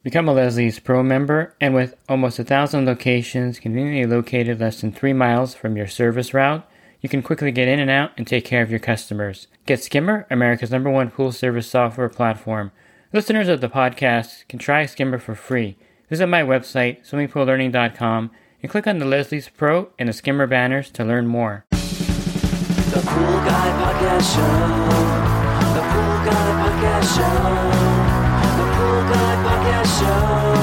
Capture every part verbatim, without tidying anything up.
Become a Leslie's Pro member, and with almost a thousand locations conveniently located less than three miles from your service route, you can quickly get in and out and take care of your customers. Get Skimmer, America's number one pool service software platform. Listeners of the podcast can try Skimmer for free. Visit my website, swimming pool learning dot com, and click on the Leslie's Pro and the Skimmer banners to learn more. The Pool Guy Podcast Show. The Pool Guy Podcast Show. The Pool Guy Podcast Show.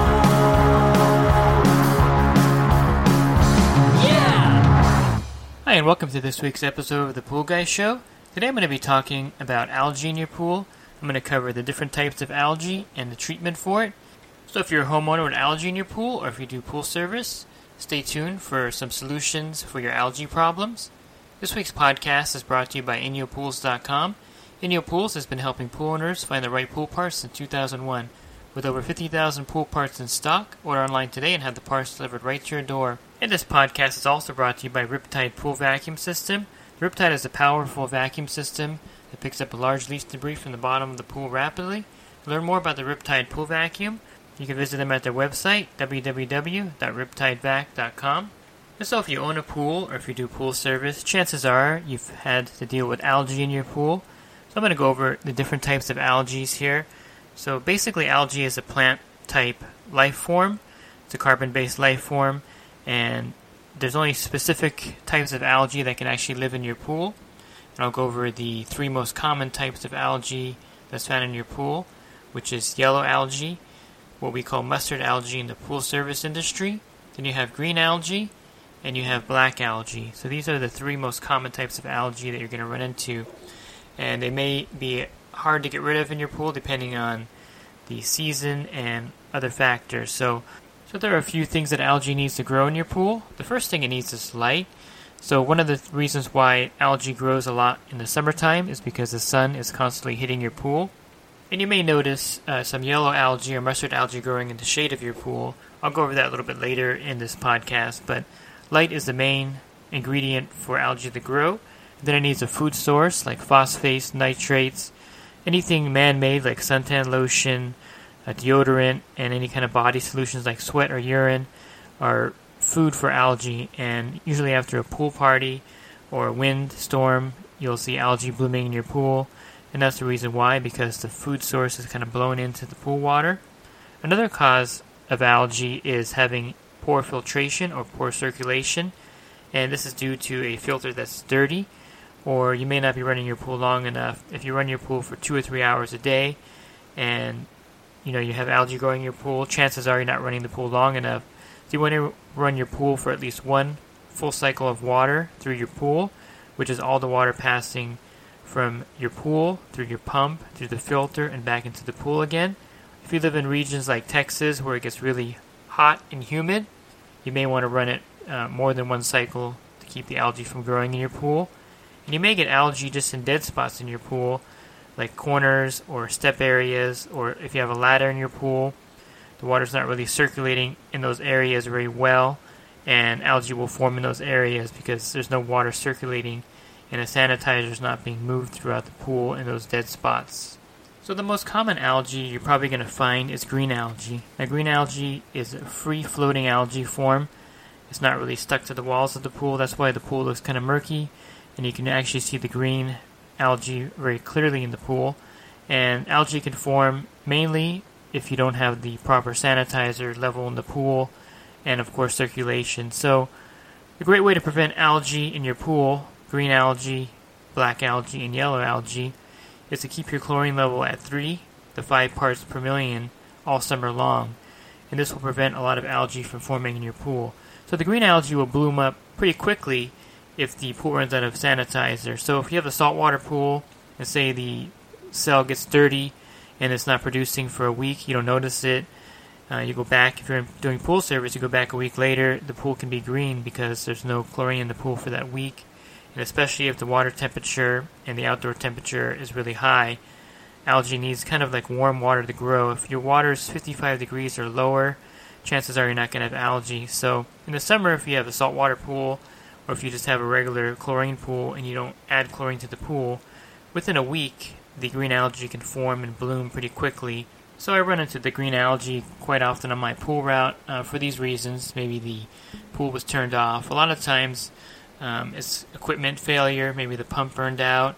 Yeah! Hi, and welcome to this week's episode of The Pool Guy Show. Today I'm going to be talking about algae in your pool. I'm going to cover the different types of algae and the treatment for it. So if you're a homeowner with algae in your pool, or if you do pool service, stay tuned for some solutions for your algae problems. This week's podcast is brought to you by Inyo Pools dot com. Inyo Pools has been helping pool owners find the right pool parts since two thousand one. With over fifty thousand pool parts in stock, order online today and have the parts delivered right to your door. And this podcast is also brought to you by Riptide Pool Vacuum System. The Riptide is a powerful vacuum system that picks up a large leaf debris from the bottom of the pool rapidly. To learn more about the Riptide Pool Vacuum, you can visit them at their website, w w w dot riptide vac dot com. So if you own a pool or if you do pool service, chances are you've had to deal with algae in your pool. So I'm going to go over the different types of algae here. So basically algae is a plant type life form. It's a carbon-based life form, and there's only specific types of algae that can actually live in your pool. And I'll go over the three most common types of algae that's found in your pool, which is yellow algae, what we call mustard algae in the pool service industry. Then you have green algae, and you have black algae. So these are the three most common types of algae that you're going to run into. And they may be hard to get rid of in your pool depending on the season and other factors. So, so there are a few things that algae needs to grow in your pool. The first thing it needs is light. So one of the th- reasons why algae grows a lot in the summertime is because the sun is constantly hitting your pool. And you may notice uh, some yellow algae or mustard algae growing in the shade of your pool. I'll go over that a little bit later in this podcast, but light is the main ingredient for algae to grow. Then it needs a food source like phosphates, nitrates, anything man-made like suntan lotion, a deodorant, and any kind of body solutions like sweat or urine are food for algae. And usually after a pool party or a wind storm, you'll see algae blooming in your pool. And that's the reason why, because the food source is kind of blown into the pool water. Another cause of algae is having poor filtration or poor circulation, and this is due to a filter that's dirty, or you may not be running your pool long enough. If you run your pool for two or three hours a day and you know you have algae growing in your pool, chances are you're not running the pool long enough. So you want to run your pool for at least one full cycle of water through your pool, which is all the water passing from your pool through your pump, through the filter, and back into the pool again. If you live in regions like Texas where it gets really hot and humid, you may want to run it uh, more than one cycle to keep the algae from growing in your pool. And you may get algae just in dead spots in your pool, like corners or step areas, or if you have a ladder in your pool, the water's not really circulating in those areas very well, and algae will form in those areas because there's no water circulating and a sanitizer is not being moved throughout the pool in those dead spots. So the most common algae you're probably going to find is green algae. Now green algae is a free-floating algae form. It's not really stuck to the walls of the pool. That's why the pool looks kind of murky, and you can actually see the green algae very clearly in the pool. And algae can form mainly if you don't have the proper sanitizer level in the pool and, of course, circulation. So a great way to prevent algae in your pool, green algae, black algae, and yellow algae, is to keep your chlorine level at three to five parts per million all summer long. And this will prevent a lot of algae from forming in your pool. So the green algae will bloom up pretty quickly if the pool runs out of sanitizer. So if you have a saltwater pool and say the cell gets dirty and it's not producing for a week, you don't notice it. Uh, you go back, if you're doing pool service, you go back a week later, the pool can be green because there's no chlorine in the pool for that week. And especially if the water temperature and the outdoor temperature is really high, algae needs kind of like warm water to grow. If your water is fifty-five degrees or lower, chances are you're not going to have algae. So in the summer, if you have a saltwater pool, or if you just have a regular chlorine pool and you don't add chlorine to the pool, within a week, the green algae can form and bloom pretty quickly. So I run into the green algae quite often on my pool route uh, for these reasons. Maybe the pool was turned off. A lot of times um, it's equipment failure. Maybe the pump burned out,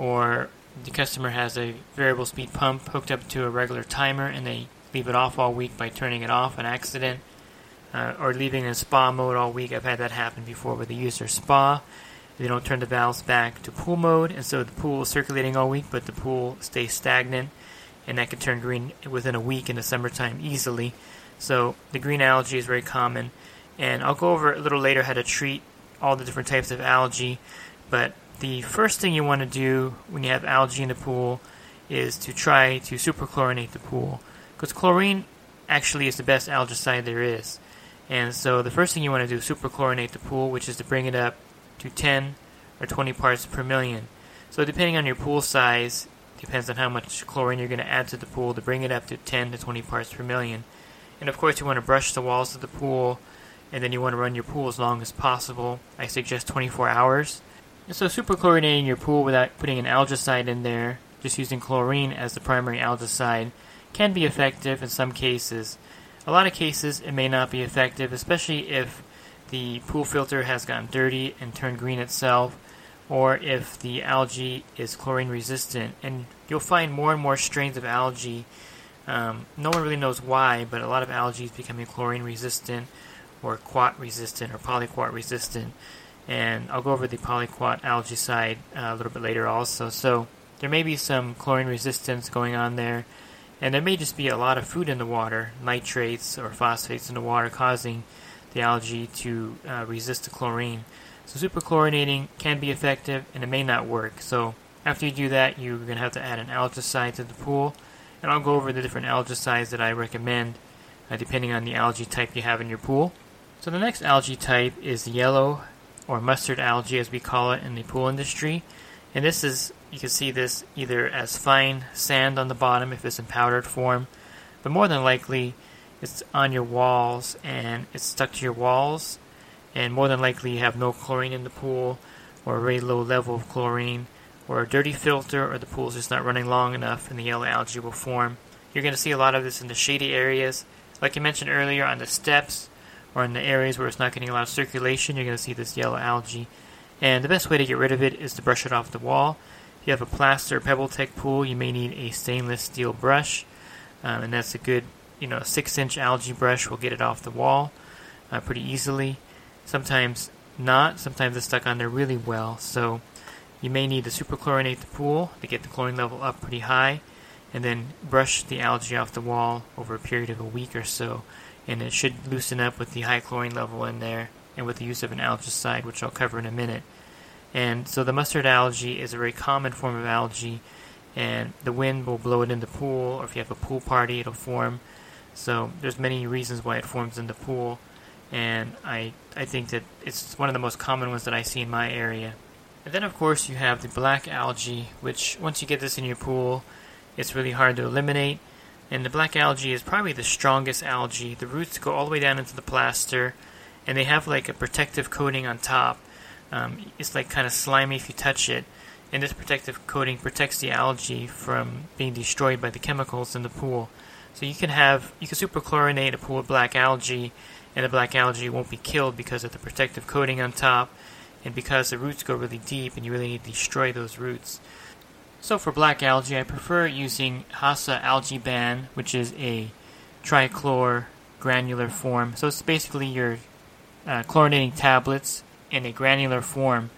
or the customer has a variable speed pump hooked up to a regular timer and they leave it off all week by turning it off on accident, uh, or leaving it in spa mode all week. I've had that happen before where they use their spa. They don't turn the valves back to pool mode, and so the pool is circulating all week, but the pool stays stagnant, and that can turn green within a week in the summertime easily. So the green algae is very common, and I'll go over a little later how to treat all the different types of algae, but the first thing you want to do when you have algae in the pool is to try to superchlorinate the pool, because chlorine actually is the best algicide there is. And so the first thing you want to do is superchlorinate the pool, which is to bring it up to ten or twenty parts per million. So depending on your pool size, depends on how much chlorine you're going to add to the pool to bring it up to ten to twenty parts per million. And of course you want to brush the walls of the pool, and then you want to run your pool as long as possible. I suggest twenty-four hours. And so superchlorinating your pool without putting an algicide in there, just using chlorine as the primary algicide, can be effective in some cases. A lot of cases it may not be effective, especially if the pool filter has gotten dirty and turned green itself, or if the algae is chlorine resistant. And you'll find more and more strains of algae. Um, no one really knows why, but a lot of algae is becoming chlorine resistant, or quat resistant, or polyquat resistant. And I'll go over the polyquat algicide uh, a little bit later also. So there may be some chlorine resistance going on there, and there may just be a lot of food in the water, nitrates or phosphates in the water, causing the algae to uh, resist the chlorine. So superchlorinating can be effective, and it may not work. So after you do that, you're going to have to add an algicide to the pool, and I'll go over the different algicides that I recommend uh, depending on the algae type you have in your pool. So the next algae type is the yellow or mustard algae, as we call it in the pool industry. And this is, you can see this either as fine sand on the bottom if it's in powdered form, but more than likely it's on your walls and it's stuck to your walls, and more than likely you have no chlorine in the pool, or a very low level of chlorine, or a dirty filter, or the pool's just not running long enough and the yellow algae will form. You're going to see a lot of this in the shady areas. Like I mentioned earlier, on the steps or in the areas where it's not getting a lot of circulation, you're going to see this yellow algae. And the best way to get rid of it is to brush it off the wall. If you have a plaster PebbleTech pool, you may need a stainless steel brush, um, and that's a good, you know, six-inch algae brush will get it off the wall uh, pretty easily. Sometimes not. Sometimes it's stuck on there really well. So you may need to superchlorinate the pool to get the chlorine level up pretty high, and then brush the algae off the wall over a period of a week or so. And it should loosen up with the high chlorine level in there, and with the use of an algicide, which I'll cover in a minute. And so the mustard algae is a very common form of algae, and the wind will blow it in the pool, or if you have a pool party, it'll form. So there's many reasons why it forms in the pool, and I I think that it's one of the most common ones that I see in my area. And then of course you have the black algae, which once you get this in your pool, it's really hard to eliminate. And the black algae is probably the strongest algae. The roots go all the way down into the plaster, and they have like a protective coating on top. Um, it's like kind of slimy if you touch it, and this protective coating protects the algae from being destroyed by the chemicals in the pool. So you can have, you can superchlorinate a pool with black algae, and the black algae won't be killed because of the protective coating on top, and because the roots go really deep, and you really need to destroy those roots. So for black algae, I prefer using Hasa Algae Ban, which is a trichlor granular form. So it's basically your uh, chlorinating tablets in a granular form.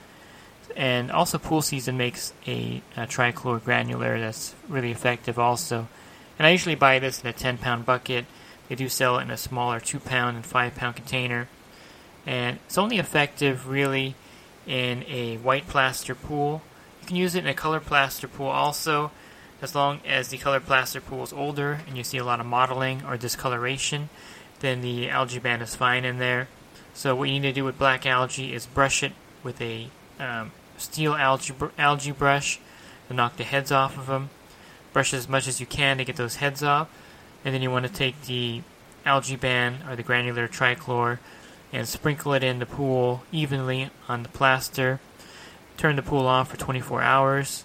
And also Pool Season makes a, a trichlor granular that's really effective also. And I usually buy this in a ten pound bucket. They do sell it in a smaller two pound and five pound container. And it's only effective really in a white plaster pool. You can use it in a colored plaster pool also, as long as the colored plaster pool is older and you see a lot of mottling or discoloration, then the algae ban is fine in there. So what you need to do with black algae is brush it with a um, steel algae, br- algae brush to knock the heads off of them. Brush as much as you can to get those heads off, and then you want to take the algae ban or the granular trichlor and sprinkle it in the pool evenly on the plaster. Turn the pool off for twenty-four hours,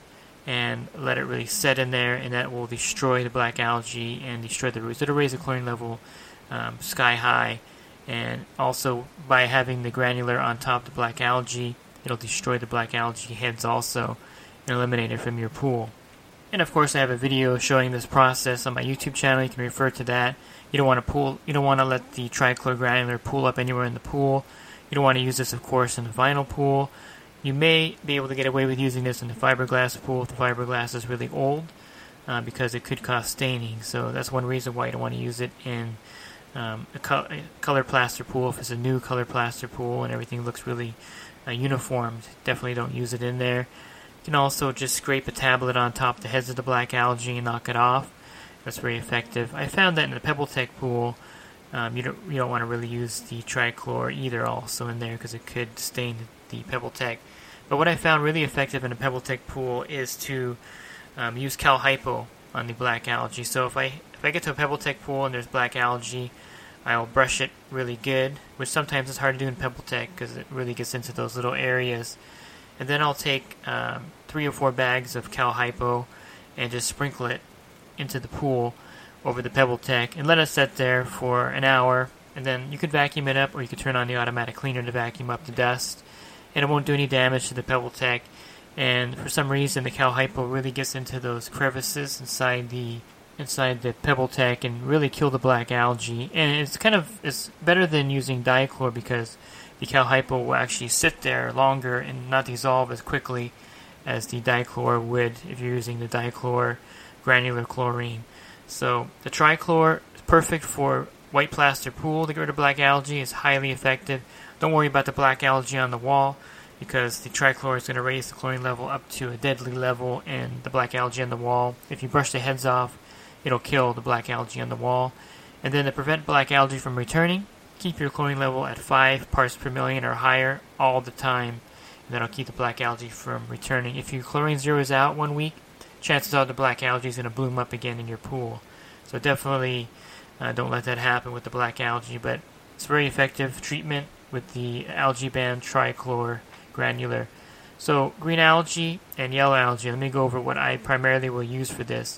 and let it really set in there, and that will destroy the black algae and destroy the roots. It'll raise the chlorine level um, sky high, and also by having the granular on top of the black algae, it'll destroy the black algae heads also and eliminate it from your pool. And of course, I have a video showing this process on my YouTube channel. You can refer to that. You don't want to pool. You don't want to let the trichlor granular pool up anywhere in the pool. You don't want to use this, of course, in the vinyl pool. You may be able to get away with using this in the fiberglass pool if the fiberglass is really old, uh, because it could cause staining. So that's one reason why you don't want to use it in um, a, co- a color plaster pool. If it's a new color plaster pool and everything looks really uh, uniformed, definitely don't use it in there. You can also just scrape a tablet on top of the heads of the black algae and knock it off. That's very effective. I found that in the PebbleTech pool, um, you don't you don't want to really use the trichlor either also in there because it could stain the PebbleTech. But what I found really effective in a PebbleTech pool is to um, use Cal Hypo on the black algae. So if I if I get to a PebbleTech pool and there's black algae, I'll brush it really good, which sometimes is hard to do in PebbleTech because it really gets into those little areas. And then I'll take um, three or four bags of Cal Hypo and just sprinkle it into the pool over the PebbleTech and let it sit there for an hour. And then you could vacuum it up, or you could turn on the automatic cleaner to vacuum up the dust. And it won't do any damage to the PebbleTech. And for some reason, the Cal Hypo really gets into those crevices inside the inside the PebbleTech and really kill the black algae. And it's kind of it's better than using dichlor because the Cal Hypo will actually sit there longer and not dissolve as quickly as the dichlor would if you're using the dichlor granular chlorine. So the trichlor is perfect for white plaster pool to get rid of black algae. It's highly effective. Don't worry about the black algae on the wall because the trichlor is going to raise the chlorine level up to a deadly level, and the black algae on the wall, if you brush the heads off, it'll kill the black algae on the wall. And then to prevent black algae from returning, keep your chlorine level at five parts per million or higher all the time, and that'll keep the black algae from returning. If your chlorine zeroes out one week, chances are the black algae is going to bloom up again in your pool. So definitely uh, don't let that happen with the black algae, but it's very effective treatment with the AlgaeBand trichlor granular. So green algae and yellow algae, let me go over what I primarily will use for this.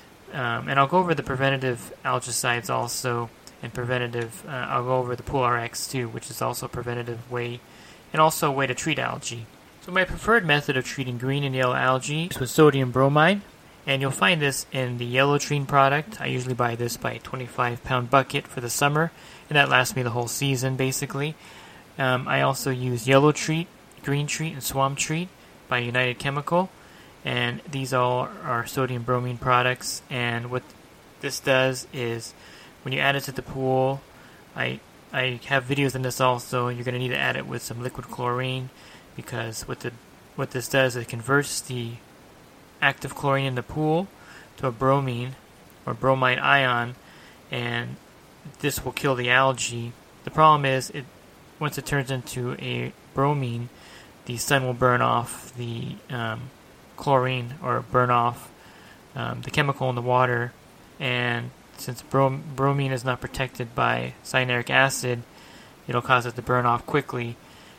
Um, and I'll go over the preventative algicides also, and preventative, uh, I'll go over the PoolRx too, which is also a preventative way, and also a way to treat algae. So my preferred method of treating green and yellow algae is with sodium bromide, and you'll find this in the Yellowtrine product. I usually buy this by a twenty-five pound bucket for the summer, and that lasts me the whole season basically. Um, I also use Yellow Treat, Green Treat, and Swamp Treat by United Chemical, and these all are sodium bromine products. And what this does is, when you add it to the pool, I I have videos on this also. You're going to need to add it with some liquid chlorine, because what the what this does is it converts the active chlorine in the pool to a bromine or bromide ion, and this will kill the algae. The problem is, it once it turns into a bromine, the sun will burn off the um, chlorine, or burn off um, the chemical in the water, and since brom- bromine is not protected by cyanuric acid, it'll cause it to burn off quickly,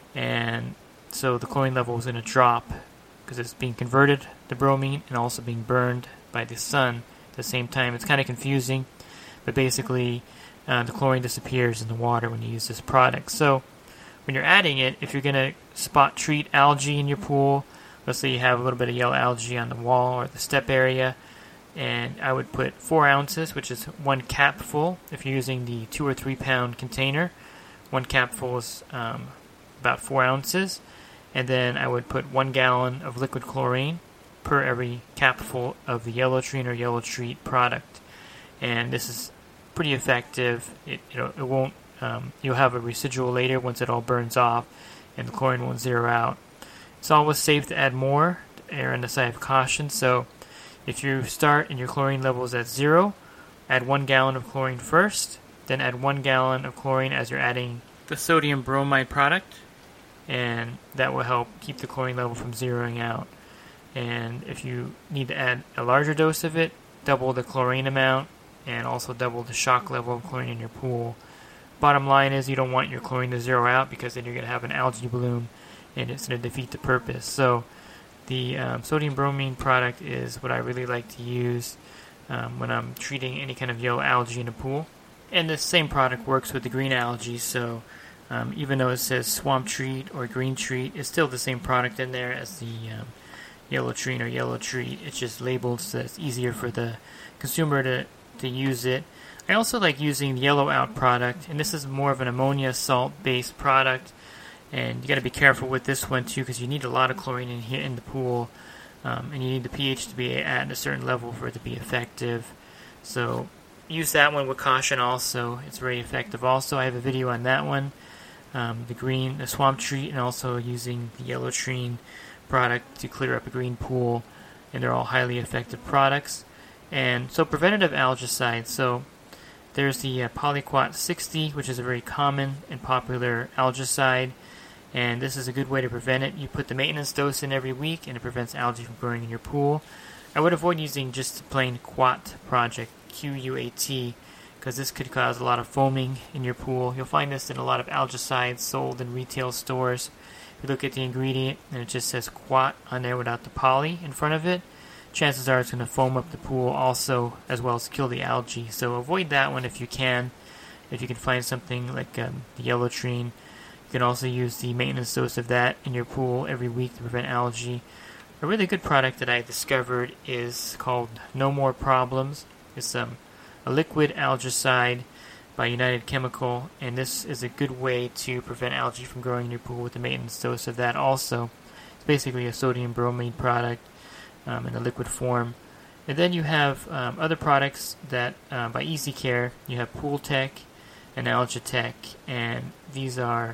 and so the chlorine level is going to drop because it's being converted to bromine and also being burned by the sun at the same time. It's kind of confusing, but basically uh, the chlorine disappears in the water when you use this product. So when you're adding it, if you're going to spot treat algae in your pool, let's say you have a little bit of yellow algae on the wall or the step area, and I would put four ounces, which is one capful. If you're using the two or three pound container, one capful is um, about four ounces. And then I would put one gallon of liquid chlorine per every capful of the Yellowtrine or Yellow Treat product. And this is pretty effective. It you know, it won't. Um, you'll have a residual later once it all burns off, and the chlorine won't zero out. It's always safe to add more to err on the side of caution. So if you start and your chlorine level is at zero, add one gallon of chlorine first, then add one gallon of chlorine as you're adding the sodium bromide product, and that will help keep the chlorine level from zeroing out. And if you need to add a larger dose of it, double the chlorine amount and also double the shock level of chlorine in your pool. Bottom line is, you don't want your chlorine to zero out, because then you're going to have an algae bloom and it's going to defeat the purpose. So the um, sodium bromine product is what I really like to use um, when I'm treating any kind of yellow algae in a pool. And the same product works with the green algae, so um, even though it says swamp treat or green treat, it's still the same product in there as the um, yellow treat or yellow treat. It's just labeled so it's easier for the consumer to, to use it. I also like using the Yellow Out product, and this is more of an ammonia salt-based product. And you got to be careful with this one too, because you need a lot of chlorine in here in the pool, um, and you need the pH to be at a certain level for it to be effective. So use that one with caution. Also, it's very effective. Also, I have a video on that one, um, the green, the swamp treat, and also using the yellow treen product to clear up a green pool, and they're all highly effective products. And so preventative algicides. So there's the uh, Polyquat sixty, which is a very common and popular algicide. And this is a good way to prevent it. You put the maintenance dose in every week, and it prevents algae from growing in your pool. I would avoid using just the plain Quat project, Q U A T, because this could cause a lot of foaming in your pool. You'll find this in a lot of algicides sold in retail stores. If you look at the ingredient, and it just says Quat on there without the poly in front of it, chances are it's going to foam up the pool also, as well as kill the algae. So avoid that one if you can. If you can find something like um, the yellow treen, you can also use the maintenance dose of that in your pool every week to prevent algae. A really good product that I discovered is called No More Problems. It's um, a liquid algicide by United Chemical, and this is a good way to prevent algae from growing in your pool with the maintenance dose of that also. It's basically a sodium bromine product um, in a liquid form. And then you have um, other products that uh, by Easy Care. You have Pool Tech and Algitech, and these are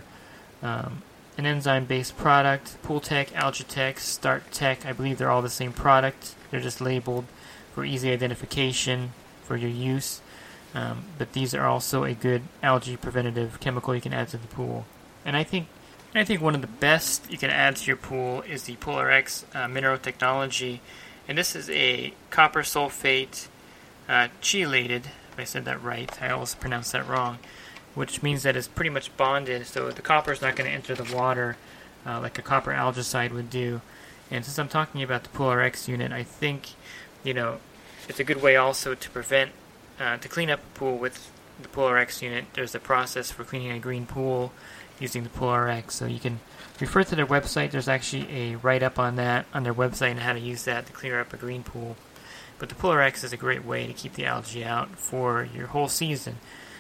Um, an enzyme-based product. Pool Tech, Algitech, Start Tech, I believe they're all the same product. They're just labeled for easy identification for your use. Um, but these are also a good algae preventative chemical you can add to the pool. And I think I think one of the best you can add to your pool is the PolarX uh, Mineral Technology. And this is a copper sulfate uh, chelated, if I said that right. I always pronounce that wrong. Which means that it's pretty much bonded, so the copper is not going to enter the water uh, like a copper algicide would do. And since I'm talking about the PolarX unit, I think, you know, it's a good way also to prevent, uh, to clean up a pool with the PolarX unit. There's a process for cleaning a green pool using the PolarX, so you can refer to their website. There's actually a write-up on that on their website and how to use that to clear up a green pool. But the PolarX is a great way to keep the algae out for your whole season.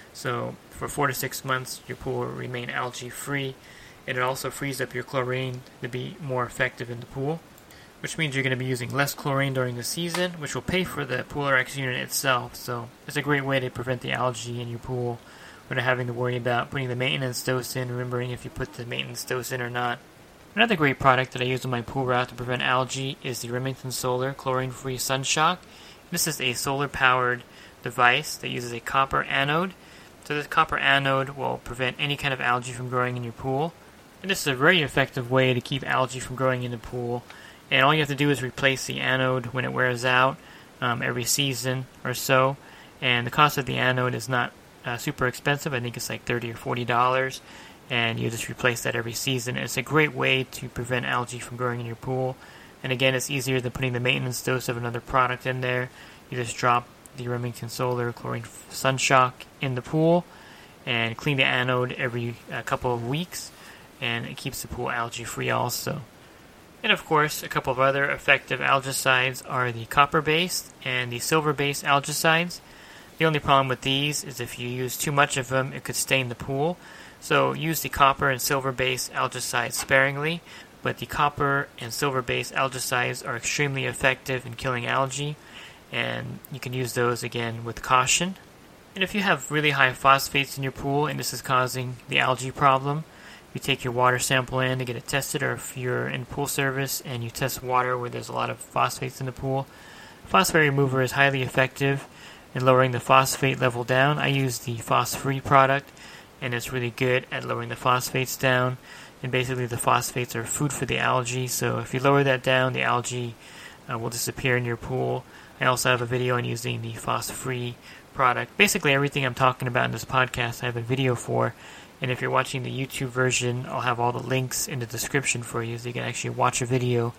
So for four to six months, your pool will remain algae-free, and it also frees up your chlorine to be more effective in the pool, which means you're going to be using less chlorine during the season, which will pay for the PolarX unit itself. So it's a great way to prevent the algae in your pool without having to worry about putting the maintenance dose in, remembering if you put the maintenance dose in or not. Another great product that I use in my pool route to prevent algae is the Remington Solar Chlorine-Free Sunshock. This is a solar-powered device that uses a copper anode. So this copper anode will prevent any kind of algae from growing in your pool. And this is a very effective way to keep algae from growing in the pool. And all you have to do is replace the anode when it wears out um, every season or so. And the cost of the anode is not uh, super expensive. I think it's like thirty dollars or forty dollars. And you just replace that every season. And it's a great way to prevent algae from growing in your pool. And again, it's easier than putting the maintenance dose of another product in there. You just drop the Remington Solar Chlorine Sunshock in the pool and clean the anode every uh, couple of weeks, and it keeps the pool algae free also. And of course, a couple of other effective algicides are the copper-based and the silver-based algicides. The only problem with these is if you use too much of them, it could stain the pool. So use the copper and silver-based algicides sparingly, but the copper and silver-based algicides are extremely effective in killing algae, and you can use those again with caution. And if you have really high phosphates in your pool and this is causing the algae problem, you take your water sample in to get it tested, or if you're in pool service and you test water where there's a lot of phosphates in the pool, phosphate remover is highly effective in lowering the phosphate level down. I use the Phos-Free product, and it's really good at lowering the phosphates down. And basically the phosphates are food for the algae, so if you lower that down, the algae uh, will disappear in your pool. I also have a video on using the Phos-Free product. Basically everything I'm talking about in this podcast I have a video for, and if you're watching the YouTube version, I'll have all the links in the description for you so you can actually watch a video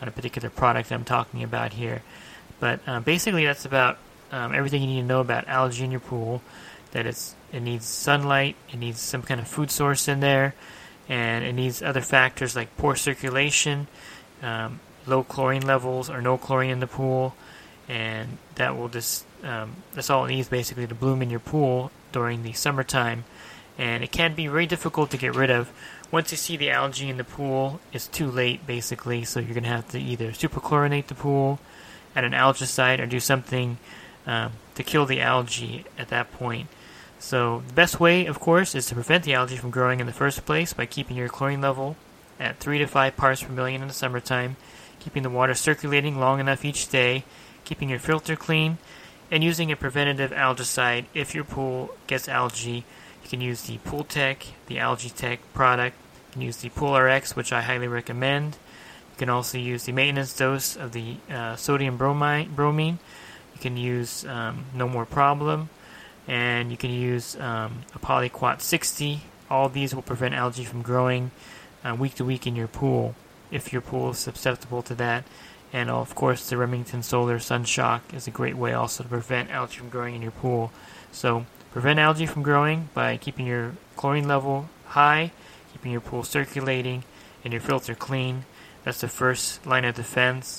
on a particular product I'm talking about here. But uh, basically, that's about um, everything you need to know about algae in your pool. That it's it needs sunlight, it needs some kind of food source in there, and it needs other factors like poor circulation, um, low chlorine levels or no chlorine in the pool, and that will just um, that's all it needs basically to bloom in your pool during the summertime. And it can be very difficult to get rid of. Once you see the algae in the pool, it's too late basically, so you're going to have to either superchlorinate the pool, add an algicide, or do something um, to kill the algae at that point. So the best way, of course, is to prevent the algae from growing in the first place by keeping your chlorine level at three to five parts per million in the summertime, keeping the water circulating long enough each day, keeping your filter clean, and using a preventative algicide if your pool gets algae. You can use the PoolTech, the AlgaeTech product. You can use the PoolRx, which I highly recommend. You can also use the maintenance dose of the uh, sodium bromine, bromine. You can use um, No More Problem. And you can use um, a Polyquat sixty. All of these will prevent algae from growing uh, week to week in your pool, if your pool is susceptible to that. And of course, the Remington Solar Sun Shock is a great way also to prevent algae from growing in your pool. So prevent algae from growing by keeping your chlorine level high, keeping your pool circulating, and your filter clean. That's the first line of defense,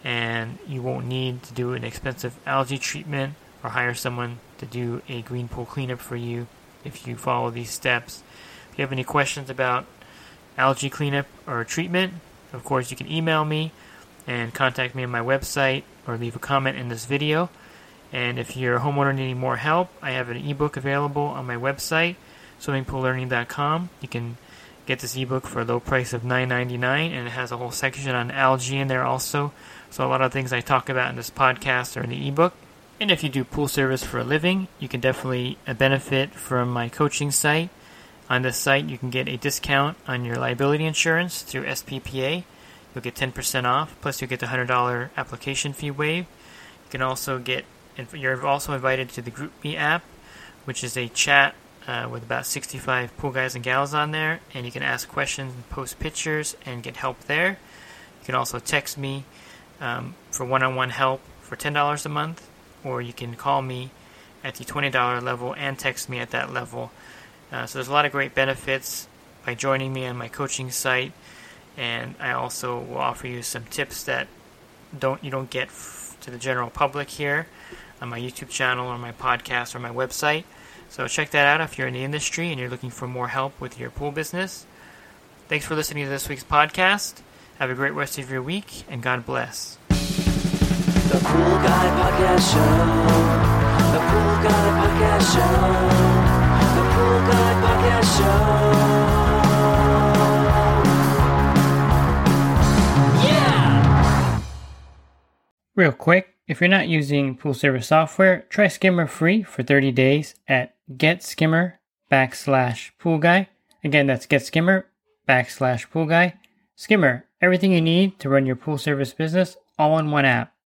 and you won't need to do an expensive algae treatment or hire someone to do a green pool cleanup for you if you follow these steps. If you have any questions about algae cleanup or treatment, of course you can email me and contact me on my website or leave a comment in this video. And if you're a homeowner needing more help, I have an ebook available on my website, swimming pool learning dot com. You can get this ebook for a low price of nine ninety-nine, and it has a whole section on algae in there also. So a lot of things I talk about in this podcast are in the ebook. And if you do pool service for a living, you can definitely benefit from my coaching site. On this site, you can get a discount on your liability insurance through S P P A. You'll get ten percent off, plus you'll get the one hundred dollars application fee waived. You can also get, you're also invited to the GroupMe app, which is a chat uh, with about sixty-five pool guys and gals on there, and you can ask questions and post pictures and get help there. You can also text me um, for one-on-one help for ten dollars a month, or you can call me at the twenty dollars level and text me at that level. Uh, so there's a lot of great benefits by joining me on my coaching site, and I also will offer you some tips that don't you don't get f- to the general public here on my YouTube channel or my podcast or my website. So check that out if you're in the industry and you're looking for more help with your pool business. Thanks for listening to this week's podcast. Have a great rest of your week, and God bless. The Pool Guy Podcast Show. The Pool Guy Podcast Show. The Pool Guy Podcast Show. Yeah! Real quick, if you're not using pool service software, try Skimmer free for thirty days at getskimmer backslash pool guy. Again, that's getskimmer backslash pool guy. Skimmer, everything you need to run your pool service business all in one app.